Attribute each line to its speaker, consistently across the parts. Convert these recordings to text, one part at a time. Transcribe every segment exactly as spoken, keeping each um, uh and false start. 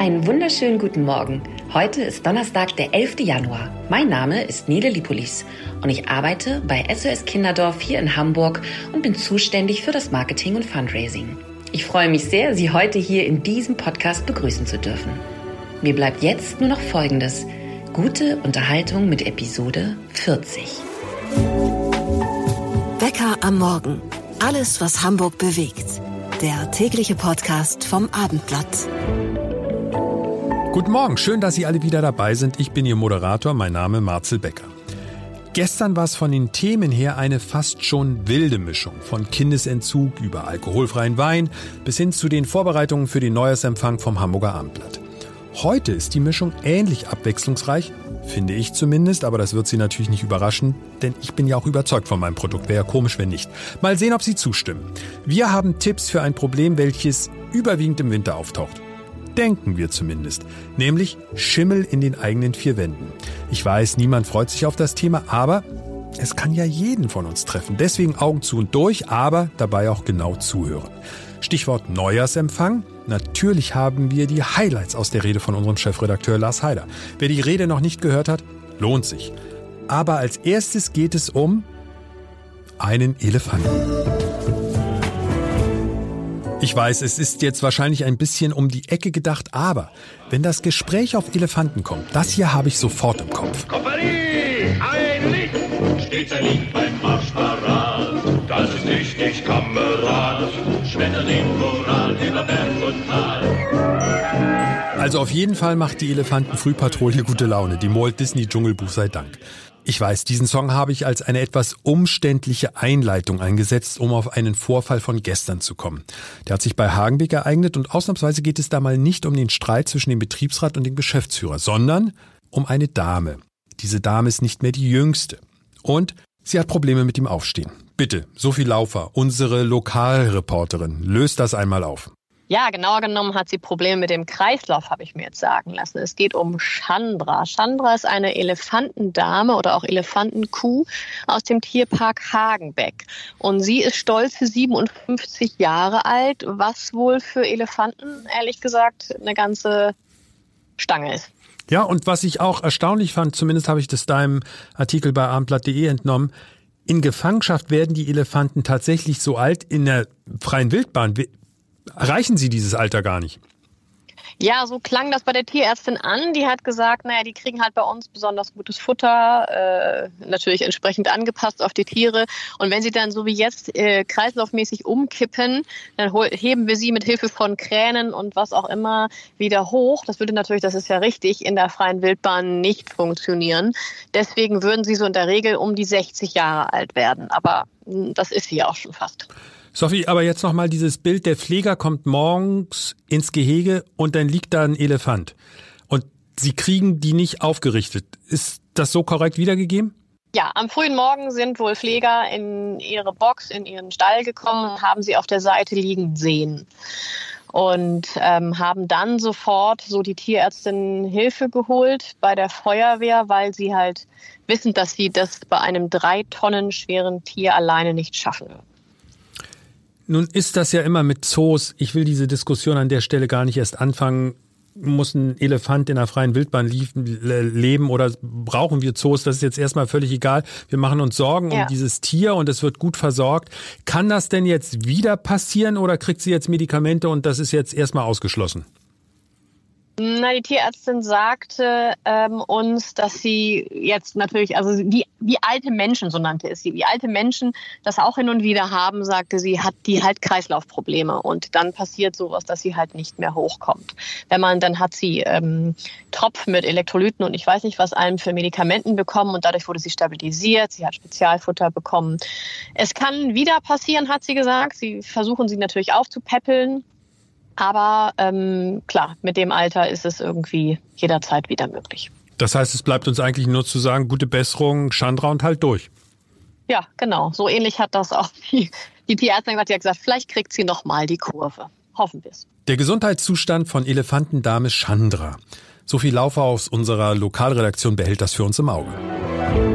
Speaker 1: Einen wunderschönen guten Morgen. Heute ist Donnerstag, der elfte Januar. Mein Name ist Nele Lipolis und ich arbeite bei S O S Kinderdorf hier in Hamburg und bin zuständig für das Marketing und Fundraising. Ich freue mich sehr, Sie heute hier in diesem Podcast begrüßen zu dürfen. Mir bleibt jetzt nur noch Folgendes: gute Unterhaltung mit Episode vierzig.
Speaker 2: Bäcker am Morgen. Alles, was Hamburg bewegt. Der tägliche Podcast vom Abendblatt.
Speaker 3: Guten Morgen, schön, dass Sie alle wieder dabei sind. Ich bin Ihr Moderator, mein Name Marcel Becker. Gestern war es von den Themen her eine fast schon wilde Mischung. Von Kindesentzug über alkoholfreien Wein bis hin zu den Vorbereitungen für den Neujahrsempfang vom Hamburger Abendblatt. Heute ist die Mischung ähnlich abwechslungsreich, finde ich zumindest, aber das wird Sie natürlich nicht überraschen, denn ich bin ja auch überzeugt von meinem Produkt. Wäre ja komisch, wenn nicht. Mal sehen, ob Sie zustimmen. Wir haben Tipps für ein Problem, welches überwiegend im Winter auftaucht. Denken wir zumindest, nämlich Schimmel in den eigenen vier Wänden. Ich weiß, niemand freut sich auf das Thema, aber es kann ja jeden von uns treffen. Deswegen Augen zu und durch, aber dabei auch genau zuhören. Stichwort Neujahrsempfang. Natürlich haben wir die Highlights aus der Rede von unserem Chefredakteur Lars Heider. Wer die Rede noch nicht gehört hat, lohnt sich. Aber als erstes geht es um einen Elefanten. Ich weiß, es ist jetzt wahrscheinlich ein bisschen um die Ecke gedacht, aber wenn das Gespräch auf Elefanten kommt, das hier habe ich sofort im Kopf.
Speaker 4: Kompanie, ein Licht, stets ein Lied beim Marschparad. Das ist richtig, Kamerad, schmettert den Moral über Berg und Tal.
Speaker 3: Also auf jeden Fall macht die Elefanten-Frühpatrouille gute Laune, die Walt Disney Dschungelbuch sei Dank. Ich weiß, diesen Song habe ich als eine etwas umständliche Einleitung eingesetzt, um auf einen Vorfall von gestern zu kommen. Der hat sich bei Hagenbeck ereignet und ausnahmsweise geht es da mal nicht um den Streit zwischen dem Betriebsrat und dem Geschäftsführer, sondern um eine Dame. Diese Dame ist nicht mehr die jüngste und sie hat Probleme mit dem Aufstehen. Bitte, Sophie Laufer, unsere Lokalreporterin, löst das einmal auf.
Speaker 5: Ja, genauer genommen hat sie Probleme mit dem Kreislauf, habe ich mir jetzt sagen lassen. Es geht um Chandra. Chandra ist eine Elefantendame oder auch Elefantenkuh aus dem Tierpark Hagenbeck. Und sie ist stolze siebenundfünfzig Jahre alt, was wohl für Elefanten, ehrlich gesagt, eine ganze Stange ist.
Speaker 3: Ja, und was ich auch erstaunlich fand, zumindest habe ich das deinem Artikel bei abendblatt punkt de entnommen, in Gefangenschaft werden die Elefanten tatsächlich so alt in der freien Wildbahn. Erreichen sie dieses Alter gar nicht?
Speaker 5: Ja, so klang das bei der Tierärztin an. Die hat gesagt, naja, die kriegen halt bei uns besonders gutes Futter, äh, natürlich entsprechend angepasst auf die Tiere. Und wenn sie dann so wie jetzt äh, kreislaufmäßig umkippen, dann hol- heben wir sie mit Hilfe von Kränen und was auch immer wieder hoch. Das würde natürlich, das ist ja richtig, in der freien Wildbahn nicht funktionieren. Deswegen würden sie so in der Regel um die sechzig Jahre alt werden. Aber mh, das ist sie ja auch schon fast.
Speaker 3: Sophie, aber jetzt nochmal dieses Bild, der Pfleger kommt morgens ins Gehege und dann liegt da ein Elefant. Und Sie kriegen die nicht aufgerichtet. Ist das so korrekt wiedergegeben?
Speaker 5: Ja, am frühen Morgen sind wohl Pfleger in ihre Box, in ihren Stall gekommen und haben sie auf der Seite liegen sehen. Und ähm, haben dann sofort so die Tierärztin Hilfe geholt bei der Feuerwehr, weil sie halt wissen, dass sie das bei einem drei Tonnen schweren Tier alleine nicht schaffen würden.
Speaker 3: Nun ist das ja immer mit Zoos, ich will diese Diskussion an der Stelle gar nicht erst anfangen, muss ein Elefant in der freien Wildbahn leben oder brauchen wir Zoos, das ist jetzt erstmal völlig egal. Wir machen uns Sorgen
Speaker 5: ja.
Speaker 3: um dieses Tier und es wird gut versorgt. Kann das denn jetzt wieder passieren oder kriegt sie jetzt Medikamente und das ist jetzt erstmal ausgeschlossen?
Speaker 5: Na, die Tierärztin sagte ähm, uns, dass sie jetzt natürlich, also wie, wie alte Menschen, so nannte es sie, wie alte Menschen das auch hin und wieder haben, sagte sie, hat die halt Kreislaufprobleme und dann passiert sowas, dass sie halt nicht mehr hochkommt. Wenn man, dann hat sie ähm, Tropf mit Elektrolyten und ich weiß nicht, was allem für Medikamenten bekommen und dadurch wurde sie stabilisiert, sie hat Spezialfutter bekommen. Es kann wieder passieren, hat sie gesagt, sie versuchen sie natürlich aufzupäppeln. Aber ähm, klar, mit dem Alter ist es irgendwie jederzeit wieder möglich.
Speaker 3: Das heißt, es bleibt uns eigentlich nur zu sagen, gute Besserung, Chandra und halt durch.
Speaker 5: Ja, genau. So ähnlich hat das auch die, die Tierärztin gesagt. Die hat gesagt, vielleicht kriegt sie noch mal die Kurve. Hoffen wir es.
Speaker 3: Der Gesundheitszustand von Elefantendame Chandra. Sophie Laufer aus unserer Lokalredaktion behält das für uns im Auge.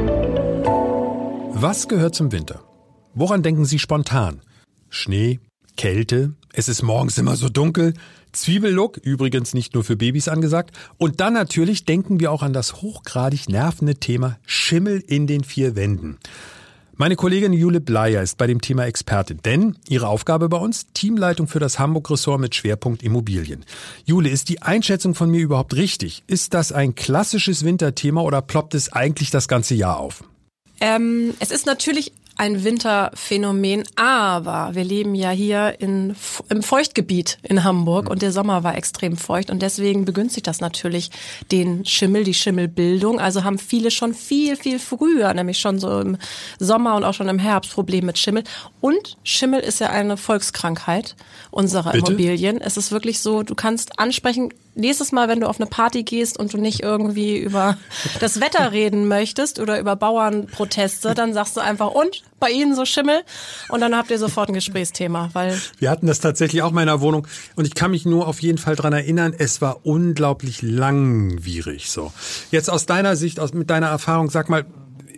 Speaker 3: Was gehört zum Winter? Woran denken Sie spontan? Schnee, Kälte, es ist morgens immer so dunkel, Zwiebellook, übrigens nicht nur für Babys angesagt. Und dann natürlich denken wir auch an das hochgradig nervende Thema Schimmel in den vier Wänden. Meine Kollegin Jule Bleier ist bei dem Thema Expertin, denn ihre Aufgabe bei uns, Teamleitung für das Hamburg-Ressort mit Schwerpunkt Immobilien. Jule, ist die Einschätzung von mir überhaupt richtig? Ist das ein klassisches Winterthema oder ploppt es eigentlich das ganze Jahr auf?
Speaker 6: Ähm, es ist natürlich ein Winterphänomen, aber wir leben ja hier in, im Feuchtgebiet in Hamburg und der Sommer war extrem feucht und deswegen begünstigt das natürlich den Schimmel, die Schimmelbildung. Also haben viele schon viel, viel früher, nämlich schon so im Sommer und auch schon im Herbst Probleme mit Schimmel. Und Schimmel ist ja eine Volkskrankheit unserer
Speaker 3: Bitte?
Speaker 6: Immobilien. Es ist wirklich so, du kannst ansprechen, nächstes Mal, wenn du auf eine Party gehst und du nicht irgendwie über das Wetter reden möchtest oder über Bauernproteste, dann sagst du einfach, und bei Ihnen so Schimmel? Und dann habt ihr sofort ein Gesprächsthema. Weil
Speaker 3: wir hatten das tatsächlich auch in meiner Wohnung und ich kann mich nur auf jeden Fall dran erinnern, es war unglaublich langwierig. So. Jetzt aus deiner Sicht, aus, mit deiner Erfahrung, sag mal,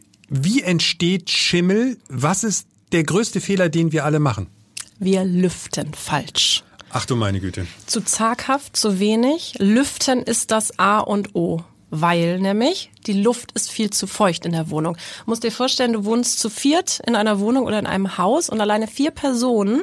Speaker 3: wie entsteht Schimmel? Was ist der größte Fehler, den wir alle machen?
Speaker 6: Wir lüften falsch.
Speaker 3: Ach du meine Güte.
Speaker 6: Zu zaghaft, zu wenig. Lüften ist das A und O. Weil nämlich die Luft ist viel zu feucht in der Wohnung. Du musst dir vorstellen, du wohnst zu viert in einer Wohnung oder in einem Haus und alleine vier Personen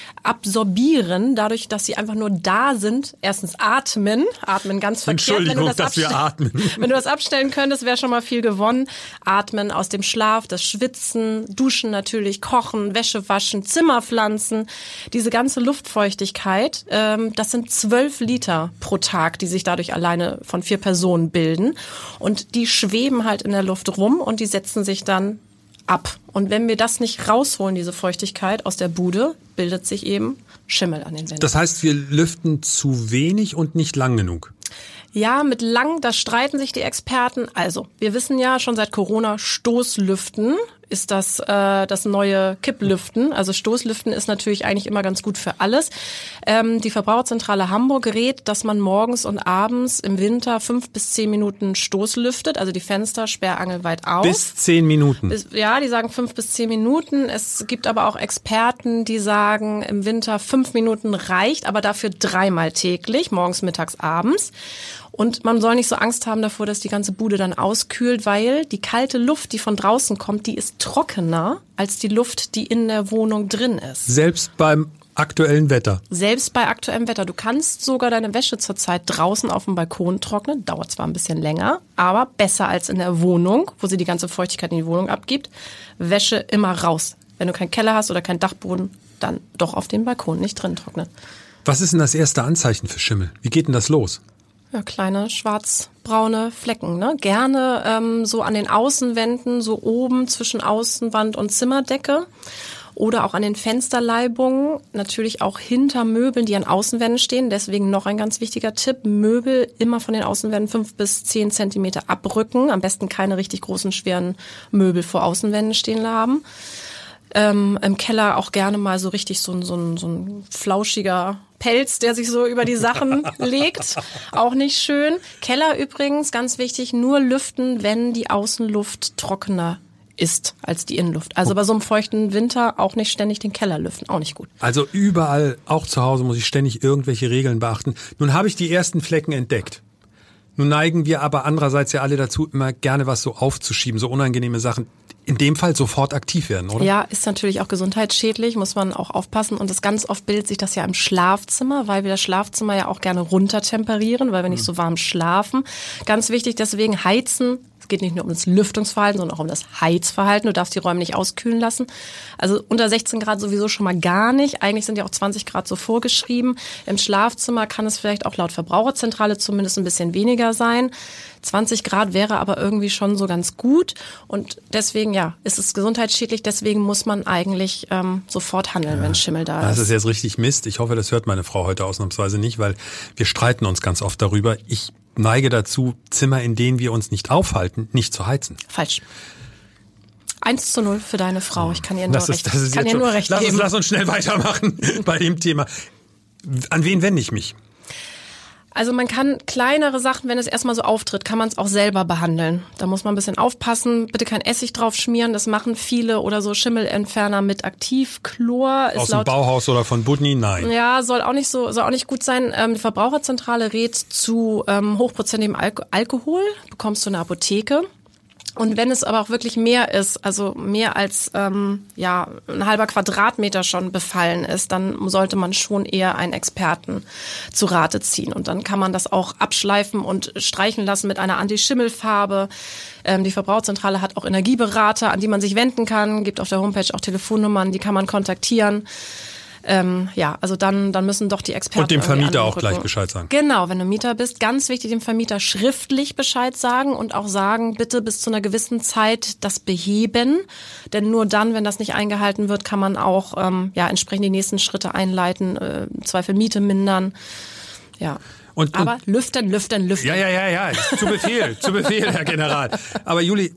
Speaker 6: absorbieren, dadurch, dass sie einfach nur da sind, erstens atmen, atmen ganz verkehrt.
Speaker 3: Entschuldigung,
Speaker 6: wenn du das
Speaker 3: dass wir atmen.
Speaker 6: Wenn du das abstellen könntest, wäre schon mal viel gewonnen. Atmen aus dem Schlaf, das Schwitzen, Duschen natürlich, Kochen, Wäsche waschen, Zimmer pflanzen. Diese ganze Luftfeuchtigkeit, ähm, das sind zwölf Liter pro Tag, die sich dadurch alleine von vier Personen bilden. Und die schweben halt in der Luft rum und die setzen sich dann ab. Und wenn wir das nicht rausholen, diese Feuchtigkeit aus der Bude, bildet sich eben Schimmel an den Wänden.
Speaker 3: Das heißt, wir lüften zu wenig und nicht lang genug.
Speaker 6: Ja, mit lang, da streiten sich die Experten. Also, wir wissen ja schon seit Corona, Stoßlüften ist das äh, das neue Kipplüften. Also Stoßlüften ist natürlich eigentlich immer ganz gut für alles. Ähm, die Verbraucherzentrale Hamburg rät, dass man morgens und abends im Winter fünf bis zehn Minuten Stoßlüftet, also die Fenster sperrangelweit auf.
Speaker 3: Bis zehn Minuten?
Speaker 6: Bis, ja, die sagen fünf bis zehn Minuten. Es gibt aber auch Experten, die sagen, im Winter fünf Minuten reicht, aber dafür dreimal täglich, morgens, mittags, abends. Und man soll nicht so Angst haben davor, dass die ganze Bude dann auskühlt, weil die kalte Luft, die von draußen kommt, die ist trockener als die Luft, die in der Wohnung drin ist.
Speaker 3: Selbst beim aktuellen Wetter? Selbst
Speaker 6: bei aktuellem Wetter. Du kannst sogar deine Wäsche zurzeit draußen auf dem Balkon trocknen. Dauert zwar ein bisschen länger, aber besser als in der Wohnung, wo sie die ganze Feuchtigkeit in die Wohnung abgibt. Wäsche immer raus. Wenn du keinen Keller hast oder keinen Dachboden, dann doch auf dem Balkon, nicht drin trocknen.
Speaker 3: Was ist denn das erste Anzeichen für Schimmel? Wie geht denn das los?
Speaker 6: Ja, kleine schwarz-braune Flecken, ne? Gerne ähm, so an den Außenwänden, so oben zwischen Außenwand und Zimmerdecke oder auch an den Fensterleibungen, natürlich auch hinter Möbeln, die an Außenwänden stehen. Deswegen noch ein ganz wichtiger Tipp, Möbel immer von den Außenwänden fünf bis zehn Zentimeter abrücken. Am besten keine richtig großen, schweren Möbel vor Außenwänden stehen haben. Ähm, im Keller auch gerne mal so richtig so ein, so ein, so ein flauschiger Pelz, der sich so über die Sachen legt. Auch nicht schön. Keller übrigens, ganz wichtig, nur lüften, wenn die Außenluft trockener ist als die Innenluft. Also bei so einem feuchten Winter auch nicht ständig den Keller lüften, auch nicht gut.
Speaker 3: Also überall, auch zu Hause, muss ich ständig irgendwelche Regeln beachten. Nun habe ich die ersten Flecken entdeckt. Nun neigen wir aber andererseits ja alle dazu, immer gerne was so aufzuschieben, so unangenehme Sachen. In dem Fall sofort aktiv werden, oder?
Speaker 6: Ja, ist natürlich auch gesundheitsschädlich, muss man auch aufpassen. Und das ganz oft bildet sich das ja im Schlafzimmer, weil wir das Schlafzimmer ja auch gerne runtertemperieren, weil wir nicht so warm schlafen. Ganz wichtig, deswegen heizen. Es geht nicht nur um das Lüftungsverhalten, sondern auch um das Heizverhalten. Du darfst die Räume nicht auskühlen lassen. Also unter sechzehn Grad sowieso schon mal gar nicht. Eigentlich sind ja auch zwanzig Grad so vorgeschrieben. Im Schlafzimmer kann es vielleicht auch laut Verbraucherzentrale zumindest ein bisschen weniger sein. zwanzig Grad wäre aber irgendwie schon so ganz gut. Und deswegen, ja, ist es gesundheitsschädlich. Deswegen muss man eigentlich ähm, sofort handeln, ja, wenn Schimmel da ist.
Speaker 3: Das ist jetzt richtig Mist. Ich hoffe, das hört meine Frau heute ausnahmsweise nicht, weil wir streiten uns ganz oft darüber. Ich neige dazu, Zimmer, in denen wir uns nicht aufhalten, nicht zu heizen.
Speaker 6: Falsch. eins zu null für deine Frau. Ich kann ihr nur
Speaker 3: das
Speaker 6: recht,
Speaker 3: ist, das ist
Speaker 6: kann ihr nur recht
Speaker 3: lass
Speaker 6: geben.
Speaker 3: Uns, lass uns schnell weitermachen bei dem Thema. An wen wende ich mich?
Speaker 6: Also man kann kleinere Sachen, wenn es erstmal so auftritt, kann man es auch selber behandeln. Da muss man ein bisschen aufpassen, bitte kein Essig drauf schmieren, das machen viele, oder so Schimmelentferner mit Aktivchlor.
Speaker 3: Aus dem Bauhaus oder von Budni? Nein.
Speaker 6: Ja, soll auch nicht so, soll auch nicht gut sein. Ähm, die Verbraucherzentrale rät zu ähm, hochprozentigem Alko- Alkohol, bekommst du in der Apotheke. Und wenn es aber auch wirklich mehr ist, also mehr als ähm, ja ein halber Quadratmeter schon befallen ist, dann sollte man schon eher einen Experten zu Rate ziehen. Und dann kann man das auch abschleifen und streichen lassen mit einer Anti-Schimmel-Farbe. Ähm, die Verbraucherzentrale hat auch Energieberater, an die man sich wenden kann, gibt auf der Homepage auch Telefonnummern, die kann man kontaktieren. Ähm, ja, also dann, dann müssen doch die Experten.
Speaker 3: Und dem Vermieter auch
Speaker 6: anrücken.
Speaker 3: gleich Bescheid sagen.
Speaker 6: Genau, wenn du Mieter bist, ganz wichtig, dem Vermieter schriftlich Bescheid sagen und auch sagen, bitte bis zu einer gewissen Zeit das beheben. Denn nur dann, wenn das nicht eingehalten wird, kann man auch ähm, ja entsprechend die nächsten Schritte einleiten, äh, im Zweifel Miete mindern. Ja.
Speaker 3: Und,
Speaker 6: Aber
Speaker 3: und,
Speaker 6: lüften, lüften, lüften.
Speaker 3: Ja, ja, ja, ja, zu Befehl, zu Befehl, Herr General. Aber Juli,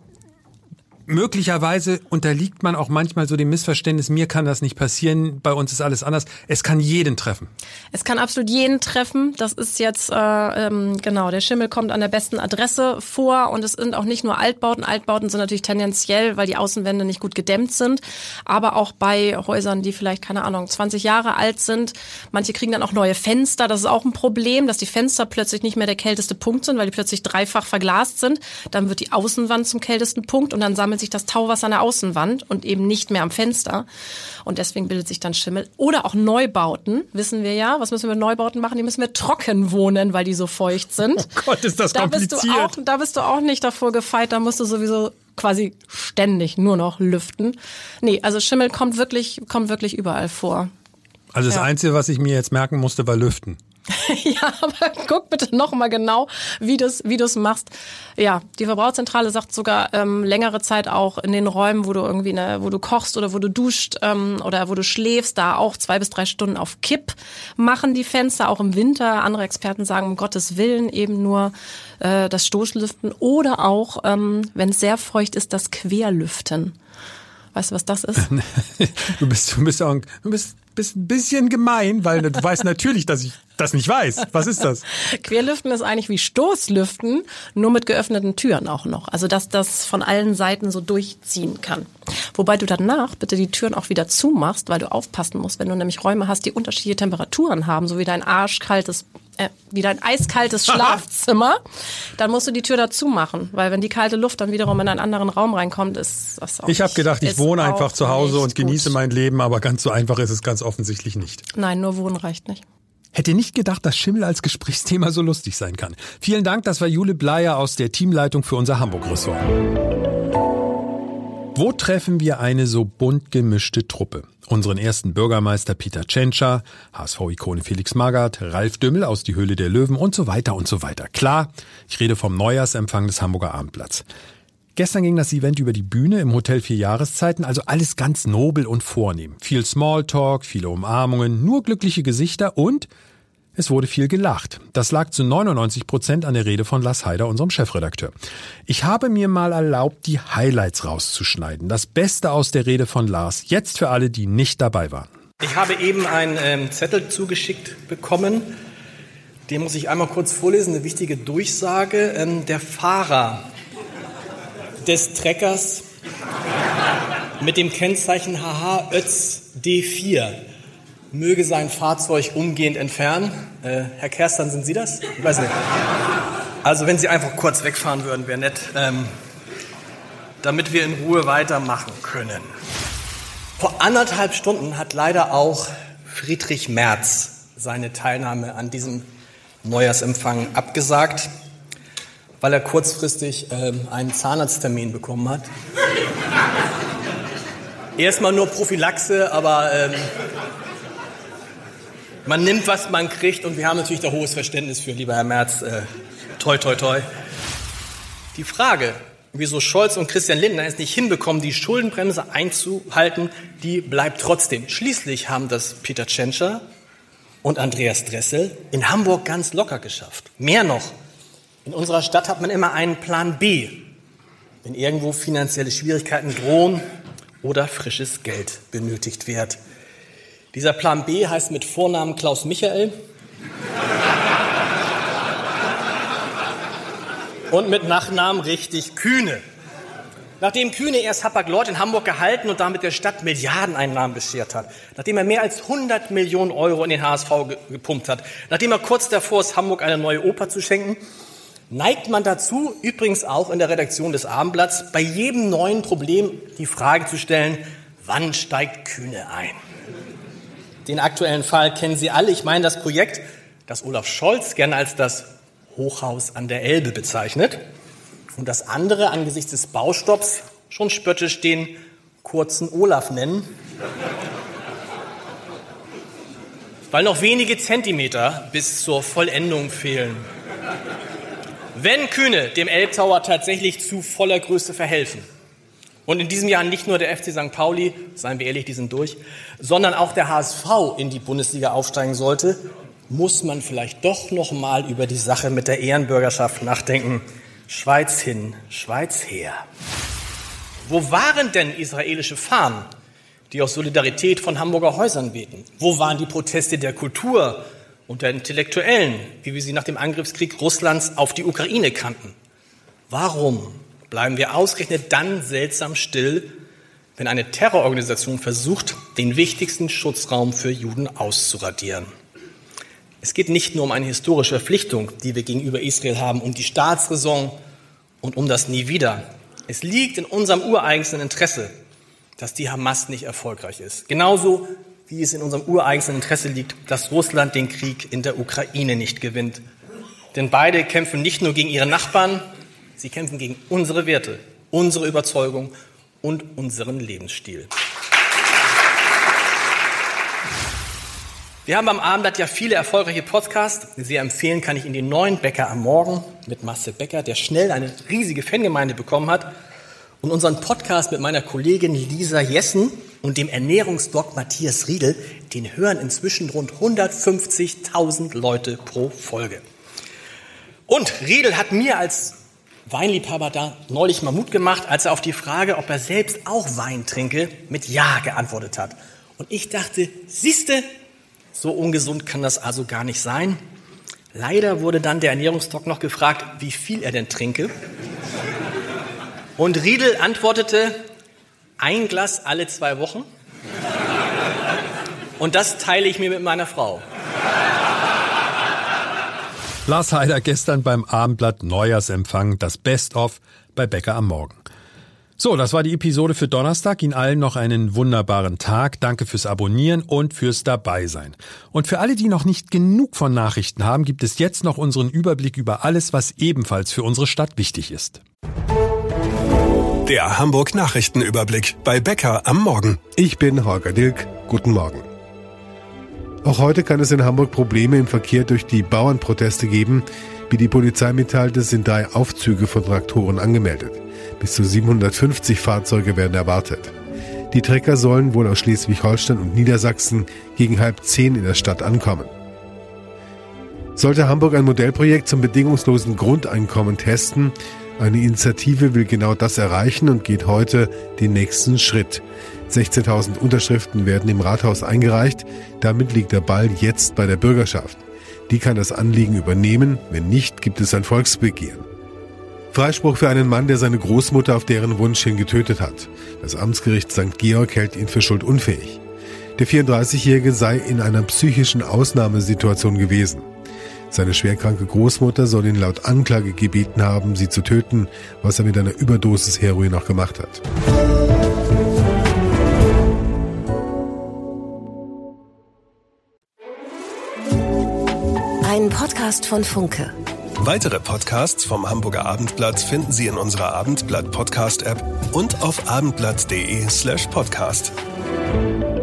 Speaker 3: möglicherweise unterliegt man auch manchmal so dem Missverständnis, mir kann das nicht passieren, bei uns ist alles anders. Es kann jeden treffen.
Speaker 6: Es kann absolut jeden treffen. Das ist jetzt, äh, ähm, genau, der Schimmel kommt an der besten Adresse vor und es sind auch nicht nur Altbauten. Altbauten sind natürlich tendenziell, weil die Außenwände nicht gut gedämmt sind, aber auch bei Häusern, die vielleicht, keine Ahnung, zwanzig Jahre alt sind. Manche kriegen dann auch neue Fenster. Das ist auch ein Problem, dass die Fenster plötzlich nicht mehr der kälteste Punkt sind, weil die plötzlich dreifach verglast sind. Dann wird die Außenwand zum kältesten Punkt und dann sammelt sich das Tauwasser an der Außenwand und eben nicht mehr am Fenster. Und deswegen bildet sich dann Schimmel. Oder auch Neubauten, wissen wir ja. Was müssen wir mit Neubauten machen? Die müssen wir trocken wohnen, weil die so feucht sind.
Speaker 3: Oh Gott, ist das
Speaker 6: da
Speaker 3: kompliziert.
Speaker 6: Bist du auch, da bist du auch nicht davor gefeit. Da musst du sowieso quasi ständig nur noch lüften. Nee, also Schimmel kommt wirklich, kommt wirklich überall vor.
Speaker 3: Also das
Speaker 6: Ja.
Speaker 3: Einzige, was ich mir jetzt merken musste, war lüften.
Speaker 6: Ja, aber guck bitte noch mal genau, wie du es wie du's machst. Ja, die Verbraucherzentrale sagt sogar ähm, längere Zeit auch in den Räumen, wo du irgendwie ne, wo du kochst oder wo du duscht ähm, oder wo du schläfst, da auch zwei bis drei Stunden auf Kipp machen die Fenster, auch im Winter. Andere Experten sagen, um Gottes Willen eben nur äh, das Stoßlüften oder auch, ähm, wenn es sehr feucht ist, das Querlüften. Weißt du, was das ist?
Speaker 3: Du bist, du bist, auch, du bist, bist ein bisschen gemein, weil du weißt natürlich, dass ich das nicht weiß. Was ist das?
Speaker 6: Querlüften ist eigentlich wie Stoßlüften, nur mit geöffneten Türen auch noch. Also, dass das von allen Seiten so durchziehen kann. Wobei du danach bitte die Türen auch wieder zumachst, weil du aufpassen musst, wenn du nämlich Räume hast, die unterschiedliche Temperaturen haben, so wie dein arschkaltes, äh, wie dein eiskaltes Schlafzimmer, dann musst du die Tür dazu machen, weil wenn die kalte Luft dann wiederum in einen anderen Raum reinkommt, ist das auch
Speaker 3: Ich habe
Speaker 6: nicht-
Speaker 3: gedacht, ich
Speaker 6: ist
Speaker 3: wohne
Speaker 6: auch
Speaker 3: einfach zu Hause
Speaker 6: nicht
Speaker 3: und genieße
Speaker 6: gut.
Speaker 3: mein Leben, aber ganz so einfach ist es ganz offensichtlich nicht.
Speaker 6: Nein, nur wohnen reicht nicht.
Speaker 3: Hätte nicht gedacht, dass Schimmel als Gesprächsthema so lustig sein kann. Vielen Dank, das war Jule Bleier aus der Teamleitung für unser Hamburg-Ressort. Wo treffen wir eine so bunt gemischte Truppe? Unseren ersten Bürgermeister Peter Tschentscher, H S V-Ikone Felix Magath, Ralf Dümmel aus Die Höhle der Löwen und so weiter und so weiter. Klar, ich rede vom Neujahrsempfang des Hamburger Abendblatts. Gestern ging das Event über die Bühne im Hotel Vier Jahreszeiten, also alles ganz nobel und vornehm. Viel Smalltalk, viele Umarmungen, nur glückliche Gesichter und es wurde viel gelacht. Das lag zu neunundneunzig Prozent an der Rede von Lars Haider, unserem Chefredakteur. Ich habe mir mal erlaubt, die Highlights rauszuschneiden. Das Beste aus der Rede von Lars, jetzt für alle, die nicht dabei waren.
Speaker 7: Ich habe eben einen ähm, Zettel zugeschickt bekommen. Den muss ich einmal kurz vorlesen, eine wichtige Durchsage. Ähm, der Fahrer des Treckers mit dem Kennzeichen H H Ötz D vier möge sein Fahrzeug umgehend entfernen. Äh, Herr Kerstern, sind Sie das? Ich weiß nicht. Also wenn Sie einfach kurz wegfahren würden, wäre nett, ähm, damit wir in Ruhe weitermachen können. Vor anderthalb Stunden hat leider auch Friedrich Merz seine Teilnahme an diesem Neujahrsempfang abgesagt, weil er kurzfristig ähm, einen Zahnarzttermin bekommen hat. Erstmal nur Prophylaxe, aber ähm, man nimmt, was man kriegt und wir haben natürlich da hohes Verständnis für, lieber Herr Merz. Äh, toi, toi, toi. Die Frage, wieso Scholz und Christian Lindner es nicht hinbekommen, die Schuldenbremse einzuhalten, die bleibt trotzdem. Schließlich haben das Peter Tschentscher und Andreas Dressel in Hamburg ganz locker geschafft. Mehr noch, in unserer Stadt hat man immer einen Plan B, wenn irgendwo finanzielle Schwierigkeiten drohen oder frisches Geld benötigt wird. Dieser Plan B heißt mit Vornamen Klaus Michael. Und mit Nachnamen richtig Kühne. Nachdem Kühne erst Hapag-Lloyd in Hamburg gehalten und damit der Stadt Milliardeneinnahmen beschert hat, nachdem er mehr als hundert Millionen Euro in den H S V gepumpt hat, nachdem er kurz davor ist, Hamburg eine neue Oper zu schenken, neigt man dazu, übrigens auch in der Redaktion des Abendblatts, bei jedem neuen Problem die Frage zu stellen, wann steigt Kühne ein? Den aktuellen Fall kennen Sie alle. Ich meine das Projekt, das Olaf Scholz gerne als das Hochhaus an der Elbe bezeichnet und das andere angesichts des Baustopps schon spöttisch den kurzen Olaf nennen, weil noch wenige Zentimeter bis zur Vollendung fehlen. Wenn Kühne dem Elbtower tatsächlich zu voller Größe verhelfen und in diesem Jahr nicht nur der F C Sankt Pauli, seien wir ehrlich, die sind durch, sondern auch der H S V in die Bundesliga aufsteigen sollte, muss man vielleicht doch noch mal über die Sache mit der Ehrenbürgerschaft nachdenken. Schweiz hin, Schweiz her. Wo waren denn israelische Fahnen, die aus Solidarität von Hamburger Häusern wehten? Wo waren die Proteste der Kultur und der Intellektuellen, wie wir sie nach dem Angriffskrieg Russlands auf die Ukraine kannten? Warum bleiben wir ausgerechnet dann seltsam still, wenn eine Terrororganisation versucht, den wichtigsten Schutzraum für Juden auszuradieren? Es geht nicht nur um eine historische Verpflichtung, die wir gegenüber Israel haben, um die Staatsräson und um das Nie wieder. Es liegt in unserem ureigensten Interesse, dass die Hamas nicht erfolgreich ist. Genauso wie es in unserem ureigensten Interesse liegt, dass Russland den Krieg in der Ukraine nicht gewinnt. Denn beide kämpfen nicht nur gegen ihre Nachbarn, sie kämpfen gegen unsere Werte, unsere Überzeugung und unseren Lebensstil. Wir haben am Abendblatt ja viele erfolgreiche Podcasts. Sehr empfehlen kann ich Ihnen den neuen Bäcker am Morgen mit Marcel Becker, der schnell eine riesige Fangemeinde bekommen hat. Und unseren Podcast mit meiner Kollegin Lisa Jessen und dem Ernährungsdoc Matthias Riedel, den hören inzwischen rund hundertfünfzigtausend Leute pro Folge. Und Riedel hat mir als Weinliebhaber da neulich mal Mut gemacht, als er auf die Frage, ob er selbst auch Wein trinke, mit Ja geantwortet hat. Und ich dachte, siehste, so ungesund kann das also gar nicht sein. Leider wurde dann der Ernährungsdoc noch gefragt, wie viel er denn trinke. Und Riedel antwortete, ein Glas alle zwei Wochen. Und das teile ich mir mit meiner Frau.
Speaker 3: Lars Heider gestern beim Abendblatt Neujahrsempfang, das Best-of bei Bäcker am Morgen. So, das war die Episode für Donnerstag. Ihnen allen noch einen wunderbaren Tag. Danke fürs Abonnieren und fürs Dabeisein. Und für alle, die noch nicht genug von Nachrichten haben, gibt es jetzt noch unseren Überblick über alles, was ebenfalls für unsere Stadt wichtig ist.
Speaker 8: Der Hamburg Nachrichtenüberblick bei Bäcker am Morgen.
Speaker 9: Ich bin Holger Dilk. Guten Morgen. Auch heute kann es in Hamburg Probleme im Verkehr durch die Bauernproteste geben. Wie die Polizei mitteilte, sind drei Aufzüge von Traktoren angemeldet. Bis zu siebenhundertfünfzig Fahrzeuge werden erwartet. Die Trecker sollen wohl aus Schleswig-Holstein und Niedersachsen gegen halb zehn in der Stadt ankommen. Sollte Hamburg ein Modellprojekt zum bedingungslosen Grundeinkommen testen? Eine Initiative will genau das erreichen und geht heute den nächsten Schritt. sechzehntausend Unterschriften werden im Rathaus eingereicht. Damit liegt der Ball jetzt bei der Bürgerschaft. Die kann das Anliegen übernehmen. Wenn nicht, gibt es ein Volksbegehren. Freispruch für einen Mann, der seine Großmutter auf deren Wunsch hin getötet hat. Das Amtsgericht Sankt Georg hält ihn für schuldunfähig. Der vierunddreißigjährige sei in einer psychischen Ausnahmesituation gewesen. Seine schwerkranke Großmutter soll ihn laut Anklage gebeten haben, sie zu töten, was er mit einer Überdosis Heroin noch gemacht hat.
Speaker 2: Ein Podcast von Funke.
Speaker 8: Weitere Podcasts vom Hamburger Abendblatt finden Sie in unserer Abendblatt Podcast App und auf abendblatt punkt de slash podcast.